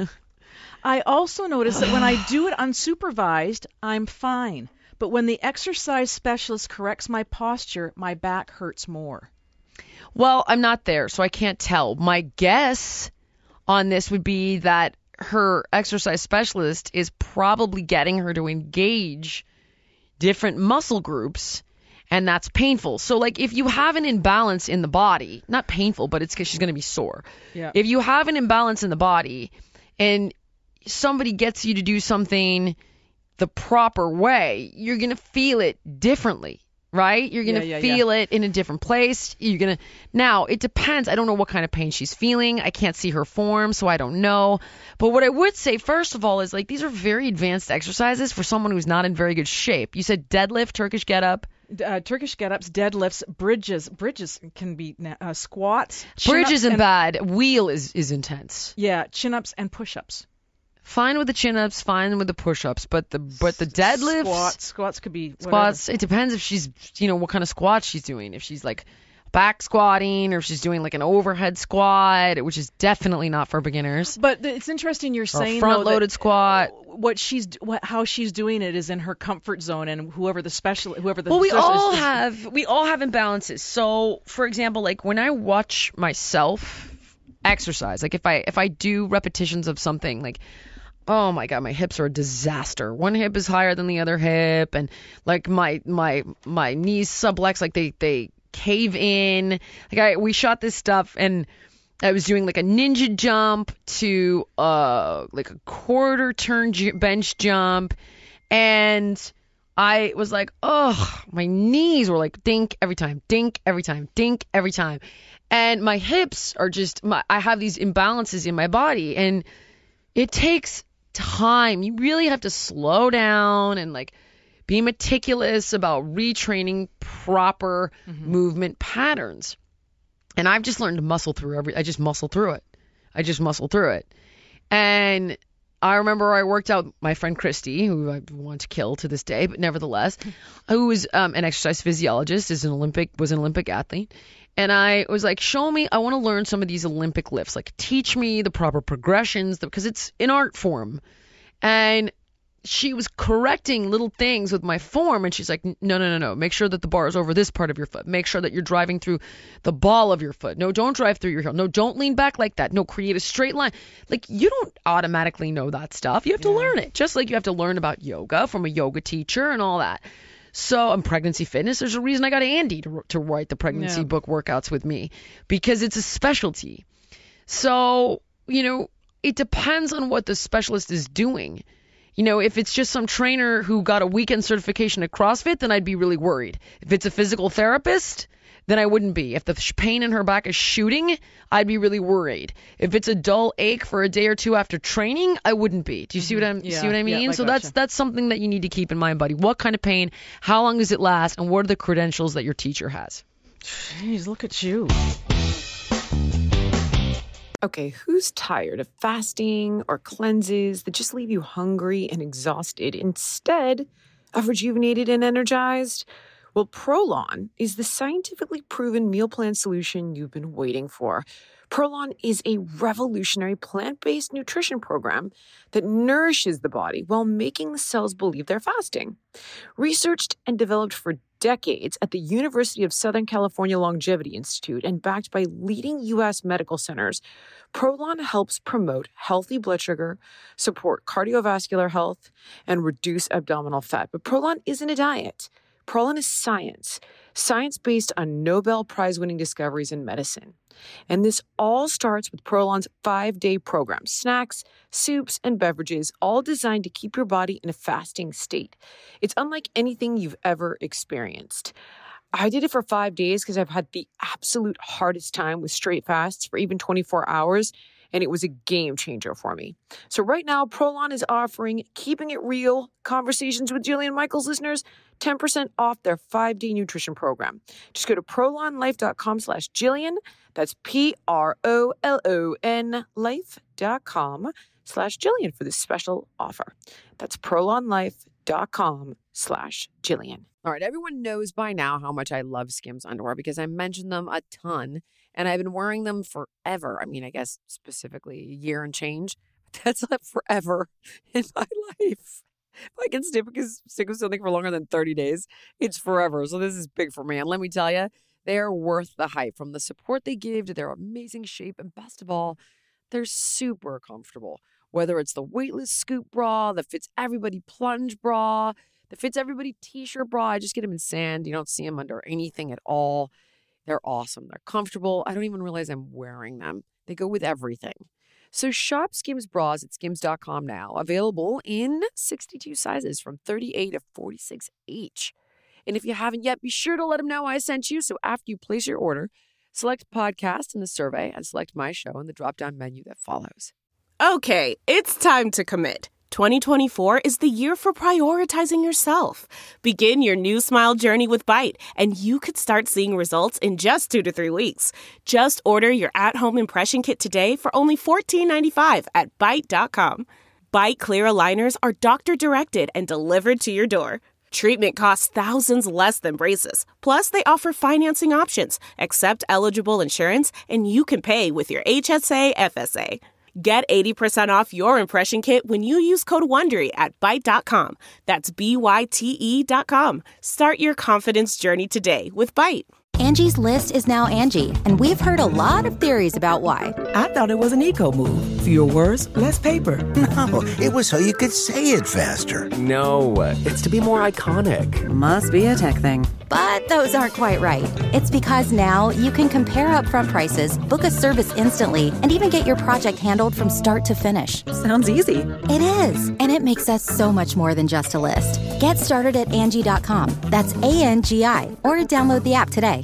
I also noticed that when I do it unsupervised, I'm fine. But when the exercise specialist corrects my posture, my back hurts more. Well, I'm not there, so I can't tell. My guess on this would be that her exercise specialist is probably getting her to engage different muscle groups, and that's painful. So, like, if you have an imbalance in the body, not painful, but it's because she's going to be sore. Yeah. If you have an imbalance in the body and somebody gets you to do something the proper way, you're going to feel it differently. Right? You're going to Yeah, yeah, feel it in a different place. You're going to, now it depends. I don't know what kind of pain she's feeling. I can't see her form, so I don't know. But what I would say, first of all, is like, these are very advanced exercises for someone who's not in very good shape. You said deadlift, Turkish get up. Uh, Turkish get-ups, deadlifts, bridges. Bridges can be uh, squats. Bridge chin-ups, isn't and, bad. Wheel is, is intense. Yeah, chin-ups and push-ups. Fine with the chin-ups, fine with the push-ups, but the but the deadlifts, Squats. Squats could be whatever. squats, it depends if she's, you know, what kind of squat she's doing. If she's like back squatting or if she's doing like an overhead squat, which is definitely not for beginners. But th- it's interesting you're Or a saying, front-loaded though, that squat. what she's what, how she's doing it is in her comfort zone, and whoever the special whoever the Well, we specialist all is- have we all have imbalances. So, for example, like when I watch myself exercise, like if I if I do repetitions of something, like oh my God, my hips are a disaster. One hip is higher than the other hip, and like my my my knees sublux, like they they cave in. Like I we shot this stuff, and I was doing like a ninja jump to uh like a quarter turn j- bench jump, and I was like, oh, my knees were like dink every time, dink every time, dink every time. And my hips are just, my, I have these imbalances in my body, and it takes time. You really have to slow down and like be meticulous about retraining proper mm-hmm. movement patterns. And I've just learned to muscle through every, I just muscle through it. I just muscle through it. And I remember I worked out my friend Christy, who I want to kill to this day, but nevertheless, who was um, an exercise physiologist, is an Olympic, was an Olympic athlete. And I was like, show me, I want to learn some of these Olympic lifts. Like, teach me the proper progressions, because it's in art form. And she was correcting little things with my form, and she's like, no, no, no, no. Make sure that the bar is over this part of your foot. Make sure that you're driving through the ball of your foot. No, don't drive through your heel. No, don't lean back like that. No, create a straight line. Like, you don't automatically know that stuff. You have to yeah. learn it, just like you have to learn about yoga from a yoga teacher and all that. So, and pregnancy fitness, there's a reason I got Andy to, to write the pregnancy yeah. book workouts with me, because it's a specialty. So, you know, it depends on what the specialist is doing. You know, if it's just some trainer who got a weekend certification at CrossFit, then I'd be really worried. If it's a physical therapist, then I wouldn't be. If the pain in her back is shooting, I'd be really worried. If it's a dull ache for a day or two after training, I wouldn't be. Do you see what I'm yeah, see what I mean? Yeah, I so gotcha. that's that's something that you need to keep in mind, buddy. What kind of pain? How long does it last? And what are the credentials that your teacher has? Jeez, look at you. Okay, who's tired of fasting or cleanses that just leave you hungry and exhausted instead of rejuvenated and energized? Well, Prolon is the scientifically proven meal plan solution you've been waiting for. Prolon is a revolutionary plant-based nutrition program that nourishes the body while making the cells believe they're fasting. Researched and developed for decades at the University of Southern California Longevity Institute and backed by leading U S medical centers, Prolon helps promote healthy blood sugar, support cardiovascular health, and reduce abdominal fat. But Prolon isn't a diet. Prolon is science, science based on Nobel Prize-winning discoveries in medicine. And this all starts with Prolon's five-day program, snacks, soups, and beverages, all designed to keep your body in a fasting state. It's unlike anything you've ever experienced. I did it for five days because I've had the absolute hardest time with straight fasts for even twenty-four hours, and it was a game changer for me. So right now, Prolon is offering Keeping It Real Conversations with Jillian Michaels listeners ten percent off their five-day nutrition program. Just go to prolonlife.com slash Jillian. That's P-R-O-L-O-N life.com slash Jillian for this special offer. That's prolonlife.com slash Jillian. All right, everyone knows by now how much I love Skims underwear because I mentioned them a ton, and I've been wearing them forever. I mean, I guess specifically a year and change. That's not forever in my life. If I can stick stick with something for longer than thirty days, it's forever. So this is big for me. And let me tell you, they are worth the hype. From the support they give to their amazing shape, and best of all, they're super comfortable. Whether it's the weightless scoop bra, the fits everybody plunge bra, the fits everybody t-shirt bra. I just get them in sand. You don't see them under anything at all. They're awesome. They're comfortable. I don't even realize I'm wearing them. They go with everything. So shop Skims bras at skims dot com now. Available in sixty-two sizes from thirty-eight to forty-six each. And if you haven't yet, be sure to let them know I sent you. So after you place your order, select podcast in the survey and select my show in the drop-down menu that follows. Okay, it's time to commit. twenty twenty-four is the year for prioritizing yourself. Begin your new smile journey with Byte, and you could start seeing results in just two to three weeks. Just order your at-home impression kit today for only fourteen ninety-five at byte dot com. Byte clear aligners are doctor-directed and delivered to your door. Treatment costs thousands less than braces. Plus, they offer financing options, accept eligible insurance, and you can pay with your H S A F S A. Get eighty percent off your impression kit when you use code WONDERY at byte dot com. That's B Y T E dot com. Start your confidence journey today with Byte. Angie's List is now Angie, and we've heard a lot of theories about why. I thought it was an eco move. Fewer words, less paper. No, it was so you could say it faster. No, it's to be more iconic. Must be a tech thing. But those aren't quite right. It's because now you can compare upfront prices, book a service instantly, and even get your project handled from start to finish. Sounds easy. It is, and it makes us so much more than just a list. Get started at Angie dot com. That's A N G I, or download the app today.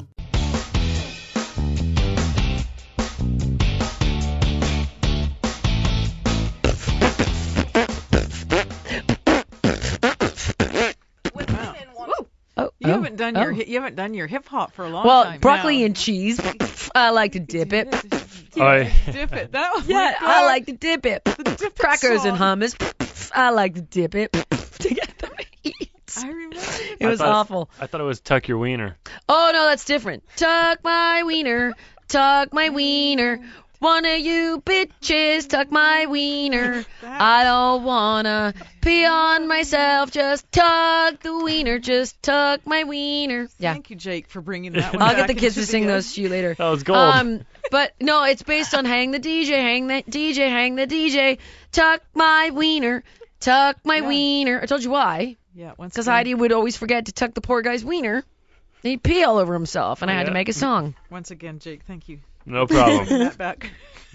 Oh, You oh, haven't done oh. your you haven't done your hip hop for a long Well, time. broccoli now. and cheese. I like to dip it. Oi. Dip it. That was Yeah, I like to dip it. dip it Crackers and song. hummus. I like to dip it to get them to eat. I remember. It was I thought, awful. I thought it was tuck your wiener. Oh no, that's different. Tuck my wiener, tuck my wiener. One of you bitches tuck my wiener. I don't wanna pee on myself. Just tuck the wiener. Just tuck my wiener. Yeah. Thank you, Jake, for bringing that one I'll back get the kids to into sing the- those to you later. That was gold. Um, but no, it's based on hang the D J, hang that D J, hang the D J, tuck my wiener, tuck my Yeah. wiener. I told you why. Yeah, once Because again, Heidi would always forget to tuck the poor guy's wiener. And he'd pee all over himself, and I had to Yeah. make a song. once again, Jake, thank you. No problem. Bring that back.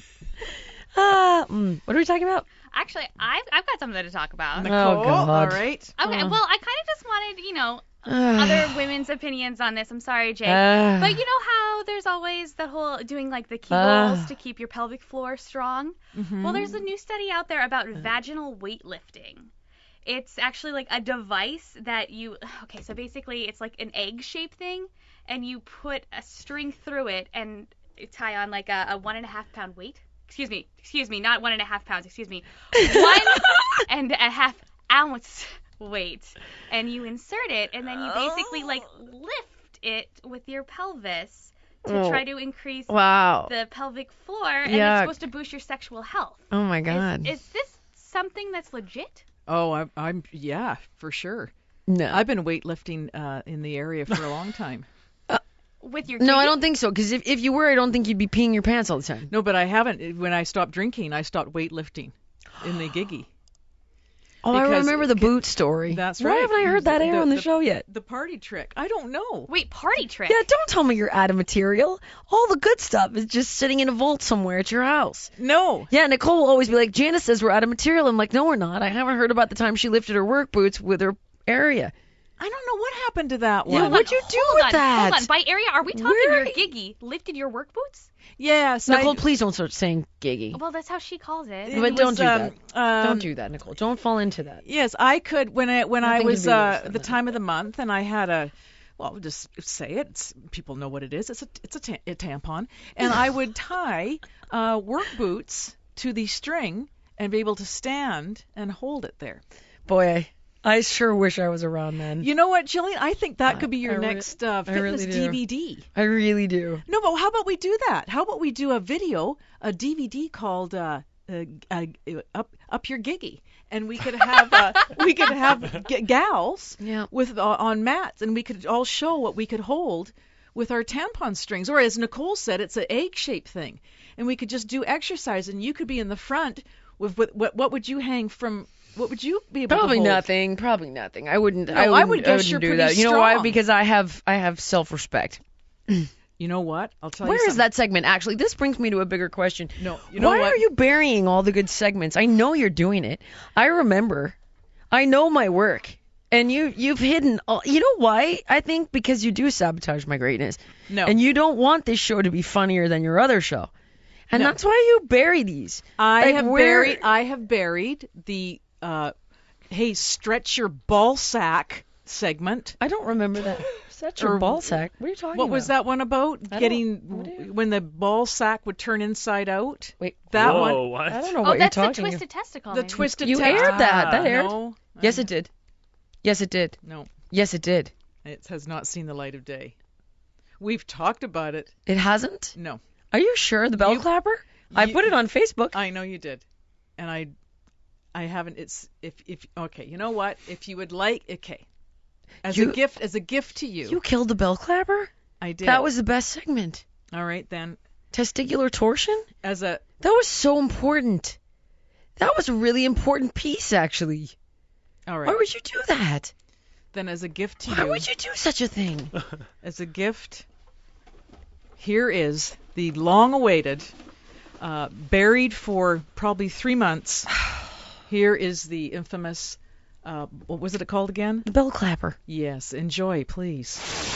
Ah, mm, what are we talking about? Actually, I've I've got something to talk about. Nicole, God. all right. Okay, Oh. well, I kind of just wanted, you know, Ah. other women's opinions on this. I'm sorry, Jake. Ah. But you know how there's always the whole doing like the Kegels Ah. to keep your pelvic floor strong? Mm-hmm. Well, there's a new study out there about vaginal weightlifting. It's actually like a device that you, okay, so basically it's like an egg-shaped thing, and you put a string through it and tie on like a, a one and a half pound weight. Excuse me, excuse me, not one and a half pounds, excuse me, one and a half ounce weight, and you insert it, and then you basically like lift it with your pelvis to Oh. try to increase Wow. the pelvic floor, and Yuck. it's supposed to boost your sexual health. Oh my God. Is, is this something that's legit? Oh, I'm, I'm, yeah, for sure. no. I've been weightlifting uh, in the area for a long time. With your no, I kidney? don't think so. Because if, if you were, I don't think you'd be peeing your pants all the time. No, but I haven't. When I stopped drinking, I stopped weightlifting in the giggy. Oh, I Because remember the it- boot story. That's Why right. haven't I heard that air on the, show yet? The party trick. I don't know. Wait, party trick? Yeah, don't tell me you're out of material. All the good stuff is just sitting in a vault somewhere at your house. No. Yeah, Nicole will always be like, Janice says we're out of material. I'm like, no, we're not. I haven't heard about the time she lifted her work boots with her area. I don't know what happened to that Yeah, one. Hold what'd on, you do hold with on, that? Hold on. By area, are we talking Where- your giggy lifted your work boots? Yes. Nicole, I, please don't start saying giggy. Well, that's how she calls it. it But don't was, do um, that. um, Don't do that, Nicole. Don't fall into that. Yes, I could when I when I Nothing was can be worse uh, than the that. time of the month and I had a well, I'll just say it. It's, people know what it is. It's a it's a, ta- a tampon, and I would tie uh, work boots to the string and be able to stand and hold it there. Boy, I, I sure wish I was around then. You know what, Jillian? I think that could be your I re- next uh, I fitness really do. D V D. I really do. No, but how about we do that? How about we do a video, a D V D called uh, uh, uh, up up your giggy, and we could have uh, we could have g- gals Yeah. with uh, on mats, and we could all show what we could hold with our tampon strings, or as Nicole said, it's an egg-shaped thing, and we could just do exercise, and you could be in the front with what what, what would you hang from? What would you be able Probably to hold? nothing. Probably nothing. I wouldn't. No, I, I wouldn't, would guess wouldn't you're do pretty that. You know why? strong. Because I have I have self-respect. You know what? I'll tell you Where is something. that segment? Actually, this brings me to a bigger question. No, you know why what? are you burying all the good segments? I know you're doing it. I remember. I know my work. And you you've hidden all. You know why? I think because you do sabotage my greatness. No. And you don't want this show to be funnier than your other show. And No. that's why you bury these. I Like, have where- buried. I have buried the uh, hey, stretch your ball sack segment. I don't remember that. Such your Or- ball sack. What are you talking What about? was that one about? I don't- Getting what do you- when the ball sack would turn inside out. Wait. That Whoa, one. what? I don't know Oh, what that's you're the talking twisted testicle. The maybe. twisted. You text- aired that. That Ah, aired. No, Yes, it did. Yes, it did. no, Yes, it did. it has not seen the light of day. We've talked about it. It hasn't? No, Are you sure? The bell You- clapper? I you- put it on Facebook. I know you did, and I, I haven't. It's if if okay. You know what? If you would like, okay, as You- a gift, as a gift to you. You killed the bell clapper? I did. That was the best segment. All right, then. Testicular torsion? As a That was so important. That was a really important piece, actually. All right. Why would you do that? Then as a gift to Why you. would you do such a thing? As a gift, here is the long-awaited, uh, buried for probably three months. Here is the infamous, uh, what was it called again? The bell clapper. Yes, enjoy, please.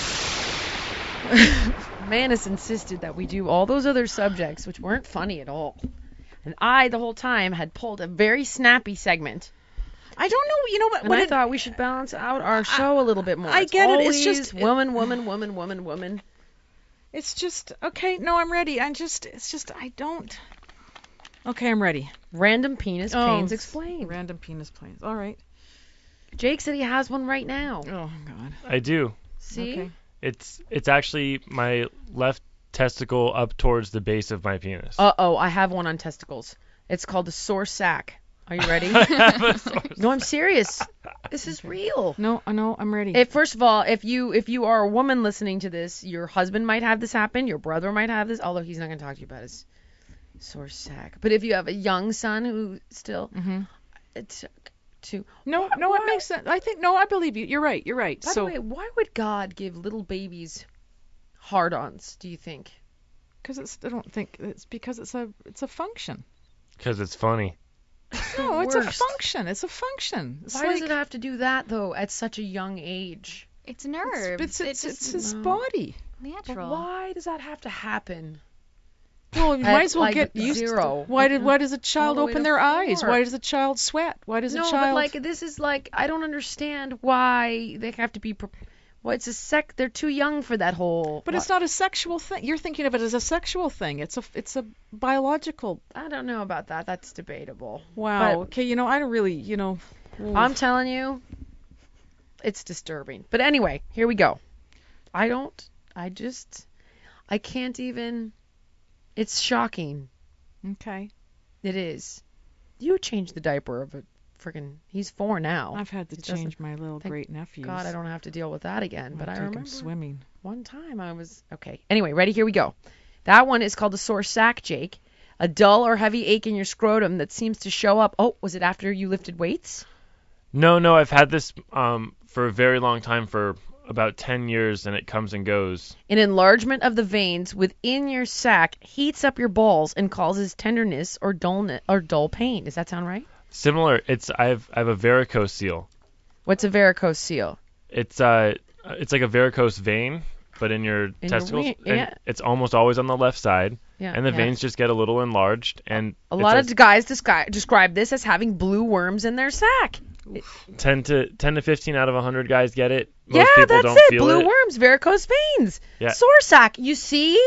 Manus insisted that we do all those other subjects, which weren't funny at all. And I, the whole time, had pulled a very snappy segment. I don't know, you know what? And what I it, thought we should balance out our show a little bit more. I It's get it, it's always just- woman, woman, woman, woman, woman. It's just, okay, no, I'm ready. I'm just, it's just, I don't. Okay, I'm ready. Random penis Oh, pains explained. Random penis planes. All right. Jake said he has one right now. Oh, God. I do. See? Okay. It's it's actually my left testicle up towards the base of my penis. Uh-oh, I have one on testicles. It's called a sore sack. Are you ready? No, I'm serious. This is real. No, I know, I'm ready. If first of all, if you if you are a woman listening to this, your husband might have this happen, your brother might have this, although he's not going to talk to you about his sore sack. But if you have a young son who still, mm-hmm. it's to No, no, why, it makes sense. I think, no, I believe you. You're right, you're right. By so, the way, why would God give little babies hard-ons, do you think? because it's, I don't think, it's because it's a, it's a function. Because it's funny. No, it's a Worst. function. It's a function. It's Why like, does it have to do that, though, at such a young age? It's nerves. It's, it's, it's, just it's his No. body. But natural. why does that have to happen? Well, you At, might as well like, get used zero. to Why did Why does a child All the way open to their eyes? four. Why does a child sweat? Why does no, a child? but like this is like I don't understand why they have to be. Pre- well, it's a sec. They're too young for that whole. But it's not a sexual thing. You're thinking of it as a sexual thing. It's a it's a biological. I don't know about that. That's debatable. Wow. But okay, you know, I don't really, you know. I'm telling you, it's disturbing. But anyway, here we go. I don't. I just. I can't even. It's shocking. Okay. It is. You changed the diaper of a freaking. He's four now. I've had to He doesn't- change my little thank great nephews. God, I don't have to deal with that again. But I take 'em remember swimming. one time I was okay. Anyway, ready? Here we go. That one is called a sore sack, Jake. A dull or heavy ache in your scrotum that seems to show up. Oh, was it after you lifted weights? No, no, I've had this um for a very long time, for about ten years, and it comes and goes. An enlargement of the veins within your sac heats up your balls and causes tenderness or dullness or dull pain. Does that sound right? Similar, it's I have I have a varicose seal. What's a varicose seal? It's uh it's like a varicose vein, but in your your testicles, ween- and yeah. it's almost always on the left side, Yeah, and the yeah. veins just get a little enlarged, and A it lot says of guys describe describe this as having blue worms in their sac. ten to ten to fifteen out of one hundred guys get it. Most yeah, people that's don't it. feel Blue it. worms, varicose veins, Yeah. sore sac. You see,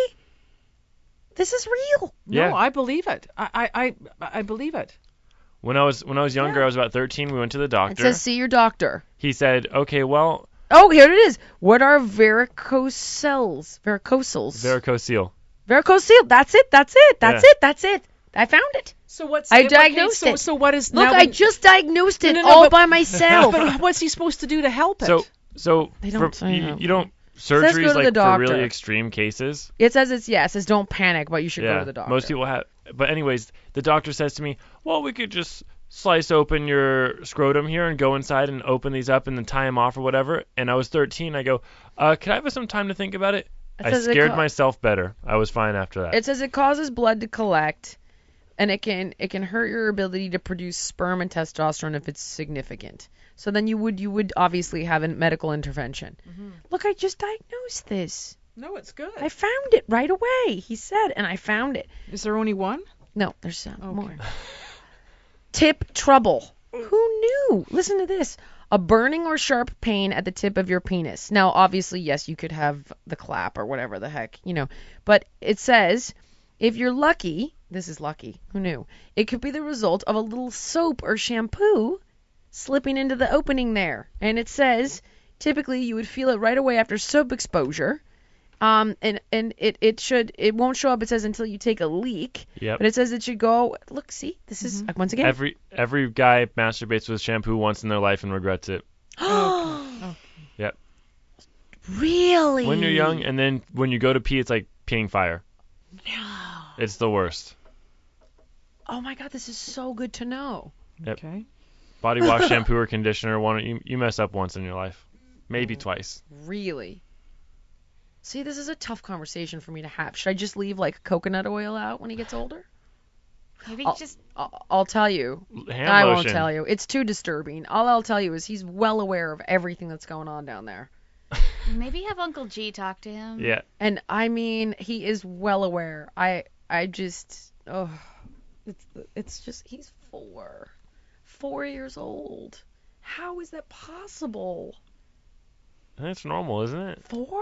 this is real. Yeah. No, I believe it. I I I, I believe it. When I was when I was younger, I was about thirteen. We went to the It doctor. says see your doctor. He said, "Okay, well, Oh, here it is. What are varicose cells? Varicosals. varicose seal." Varicose seal. That's it. That's it. That's Yeah. it. That's it. I found it. So what's I okay, diagnosed so, it. So what is Look, now I when- just diagnosed it No, no, no, all but- by myself. But what's he supposed to do to help it? So so They for- don't say you, that. you don't Says go surgeries to the like for doctor. really extreme cases. It says it's yeah. It says don't panic, but you should yeah, go to the doctor. most people have. But anyways, the doctor says to me, "Well, we could just slice open your scrotum here and go inside and open these up and then tie them off or whatever." And I was thirteen. I go, uh, "Can I have some time to think about it?" It I says it scared co- myself better. I was fine after that. It says it causes blood to collect, and it can it can hurt your ability to produce sperm and testosterone if it's significant. So then you would you would obviously have a medical intervention. Mm-hmm. Look, I just diagnosed this. no, it's good. I found it right away. He said, and I found it. Is there only one? No, there's some Okay. more. Tip trouble. Who knew? Listen to this. A burning or sharp pain at the tip of your penis. Now, obviously, yes, you could have the clap or whatever the heck, you know. But it says, if you're lucky, this is lucky, who knew? It could be the result of a little soap or shampoo slipping into the opening there. And it says, typically you would feel it right away after soap exposure. Um, and, and it, it should, it won't show up, it says, until you take a leak. Yep. But it says it should go, look, see, this is, uh, once again. Every every guy masturbates with shampoo once in their life and regrets it. Yep. Really? When you're young, and then when you go to pee, it's like peeing fire. No. It's the worst. Oh my God, this is so good to know. Yep. Okay. Body wash, shampoo, or conditioner. One, you, you mess up once in your life. Maybe twice. Really? See, this is a tough conversation for me to have. Should I just leave like coconut oil out when he gets older? Maybe I'll, just. I'll, I'll tell you. Hand I lotion. won't tell you. It's too disturbing. All I'll tell you is he's well aware of everything that's going on down there. Maybe have Uncle G talk to him. Yeah. And I mean, he is well aware. I I just oh, it's it's just he's four, four years old. How is that possible? That's normal, isn't it? Four?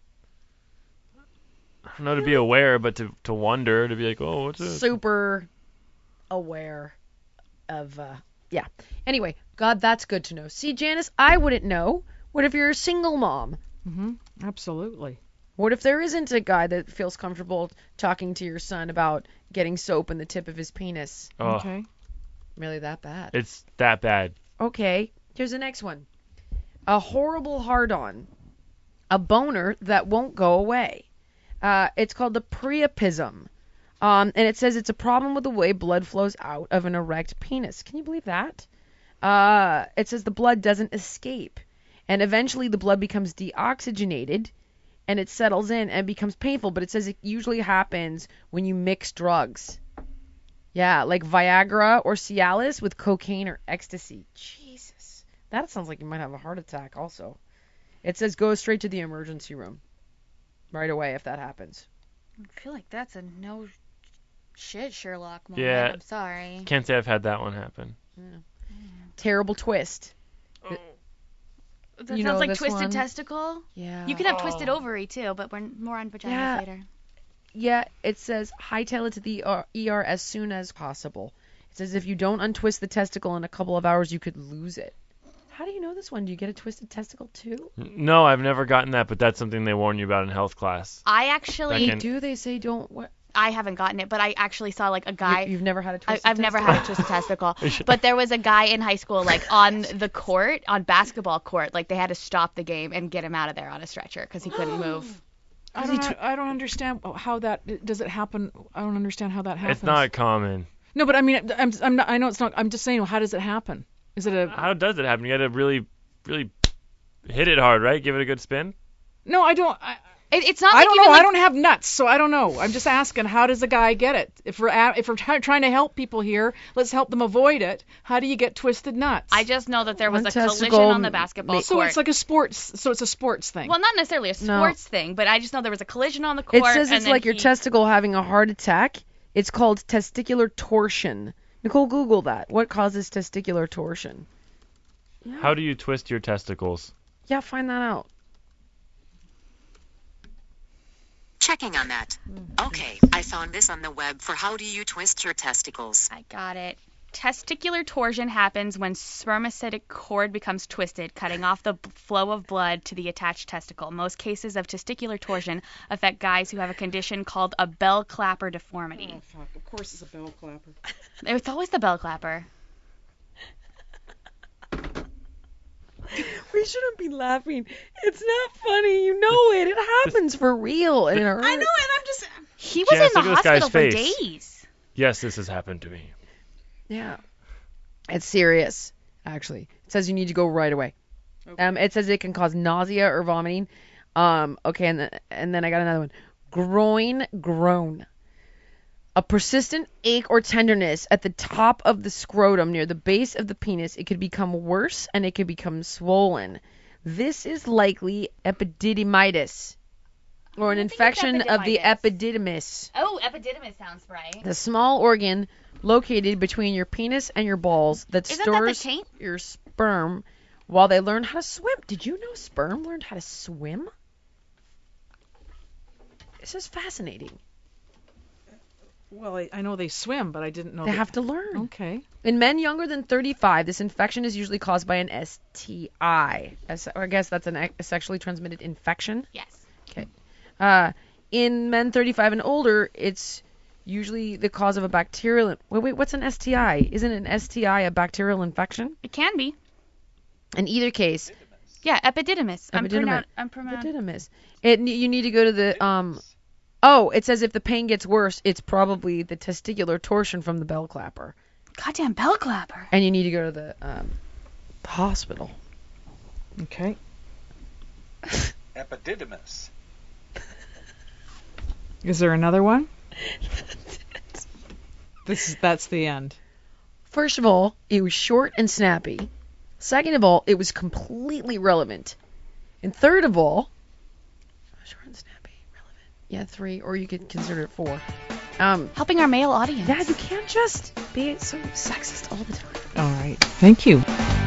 I don't know, to be aware, but to to wonder, to be like, oh, what's this? Super aware of uh yeah. Anyway, God, that's good to know. See, Janice, I wouldn't know. What if you're a single mom? Mhm. Absolutely. What if there isn't a guy that feels comfortable talking to your son about getting soap in the tip of his penis? Oh, Okay. Really that bad? it's that bad. Okay, here's the next one. A horrible hard-on. A boner that won't go away. Uh, it's called the priapism. Um, and it says it's a problem with the way blood flows out of an erect penis. Can you believe that? Uh, it says the blood doesn't escape. And eventually the blood becomes deoxygenated and it settles in and becomes painful. But it says it usually happens when you mix drugs. Yeah, like Viagra or Cialis with cocaine or ecstasy. Jesus. That sounds like you might have a heart attack also. It says go straight to the emergency room right away if that happens. I feel like that's a no shit Sherlock moment. Yeah. I'm sorry. Can't say I've had that one happen. Terrible twist. Oh. That You sounds know like this twisted one? testicle. Yeah. You can have twisted ovary too, but we're more on vaginas Yeah. later. Yeah, it says hightail it to the E R as soon as possible. It says if you don't untwist the testicle in a couple of hours, you could lose it. How do you know this one? Do you get a twisted testicle too? No, I've never gotten that, but that's something they warn you about in health class. I actually, That can- Do they say don't? What? I haven't gotten it, but I actually saw like a guy. You, you've never had a I, twisted I've never testicle? had a twisted testicle, but there was a guy in high school, like on the court, on basketball court, like they had to stop the game and get him out of there on a stretcher because he couldn't move. I don't, I don't understand how that does it happen. I don't understand how that happens. It's not common. No, but I mean, I'm, I'm not, I know it's not. I'm just saying, how does it happen? Is it a? How does it happen? You got to really, really hit it hard, right? Give it a good spin. No, I don't. I, It, it's not. I like don't even know. Like, I don't have nuts, so I don't know. I'm just asking, how does a guy get it? If we're at, if we're try, trying to help people here, let's help them avoid it. How do you get twisted nuts? I just know that there was One a collision testicle on the basketball ma- court. so it's like a sports. So it's a sports thing. well, not necessarily a No. sports thing, but I just know there was a collision on the court. It says and it's then like your he- testicle having a heart attack. It's called testicular torsion. Nicole, Google that. What causes testicular torsion? How do you twist your testicles? Yeah, find that out. Checking on that. Okay, I found this on the web for how do you twist your testicles. I got it. Testicular torsion happens when spermacetic cord becomes twisted, cutting off the b- flow of blood to the attached testicle. Most cases of testicular torsion affect guys who have a condition called a bell clapper deformity. Oh, fuck. Of course it's a bell clapper. It's always the bell clapper. We shouldn't be laughing. It's not funny. You know it. It happens for real. And it hurts. I know, and I'm just. He was Janice, in the look at this guy's hospital for face. days. Yes, this has happened to me. Yeah. It's serious, actually. It says you need to go right away. Okay. Um, it says it can cause nausea or vomiting. Um, okay, and, th- and then I got another one. Groin groan. A persistent ache or tenderness at the top of the scrotum near the base of the penis. It could become worse and it could become swollen. This is likely epididymitis or an I think it's infection of the epididymitis. epididymis. Oh, epididymis sounds right. The small organ located between your penis and your balls that Isn't that the stores taint? your sperm while they learn how to swim. Did you know sperm learned how to swim? This is fascinating. Well, I, I know they swim, but I didn't know They that- have to learn. Okay. In men younger than thirty-five, this infection is usually caused by an S T I. As- or I guess that's an, a sexually transmitted infection. Yes. Okay. Uh, in men thirty-five and older, it's usually the cause of a bacterial. Wait, wait, what's an S T I? Isn't an S T I a bacterial infection? It can be. In either case, Yeah, epididymis. I'm Epididymis. pronoun- I'm pronoun- Epididymis. It, you need to go to the, um, oh, it says if the pain gets worse, it's probably the testicular torsion from the bell clapper. Goddamn bell clapper. And you need to go to the, um, the hospital. Okay. Epididymis. Is there another one? This is, that's the end. First of all, it was short and snappy. Second of all, it was completely relevant. And third of all, short and snappy, relevant. Yeah, three, or you could consider it four. Um, Helping our male audience. Yeah, you can't just be so sexist all the time. All right. Thank you.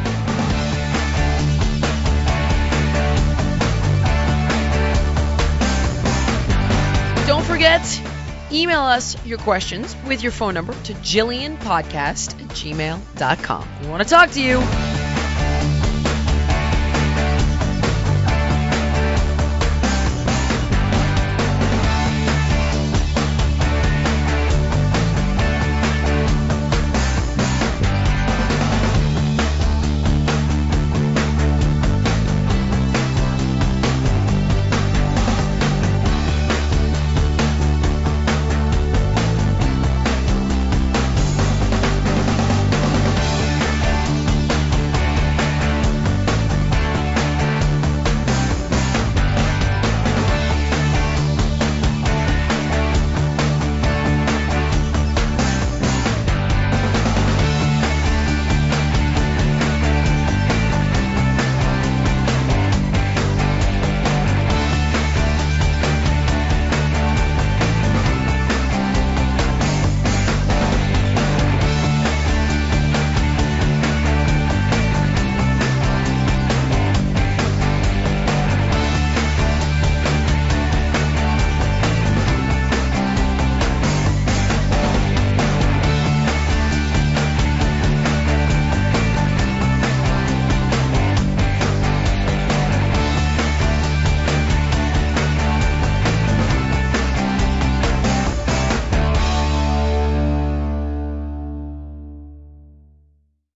Don't forget, email us your questions with your phone number to jillian podcast at gmail dot com. We want to talk to you.